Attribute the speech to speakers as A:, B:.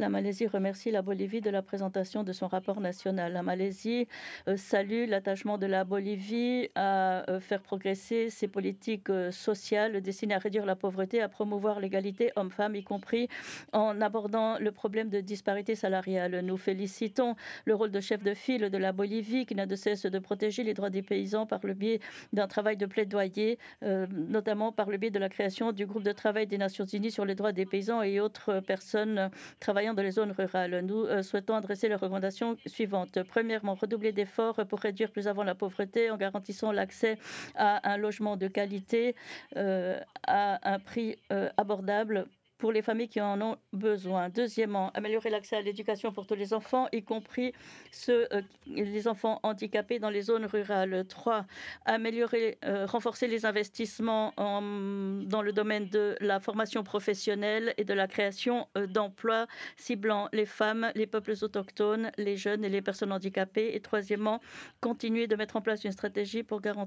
A: La Malaisie remercie la Bolivie de la présentation de son rapport national. La Malaisie salue l'attachement de la Bolivie à faire progresser ses politiques sociales destinées à réduire la pauvreté, à promouvoir l'égalité homme-femme, y compris en abordant le problème de disparité salariale. Nous félicitons le rôle de chef de file de la Bolivie qui n'a de cesse de protéger les droits des paysans par le biais d'un travail de plaidoyer, notamment par le biais de la création du groupe de travail des Nations Unies sur les droits des paysans et autres personnes travaillant dans les zones rurales. Nous souhaitons adresser les recommandations suivantes. Premièrement, redoubler d'efforts pour réduire plus avant la pauvreté en garantissant l'accès à un logement de qualité à un prix abordable pour les familles qui en ont besoin. Deuxièmement, améliorer l'accès à l'éducation pour tous les enfants, y compris les enfants handicapés dans les zones rurales. Trois, renforcer les investissements dans le domaine de la formation professionnelle et de la création d'emplois ciblant les femmes, les peuples autochtones, les jeunes et les personnes handicapées. Et troisièmement, continuer de mettre en place une stratégie pour garantir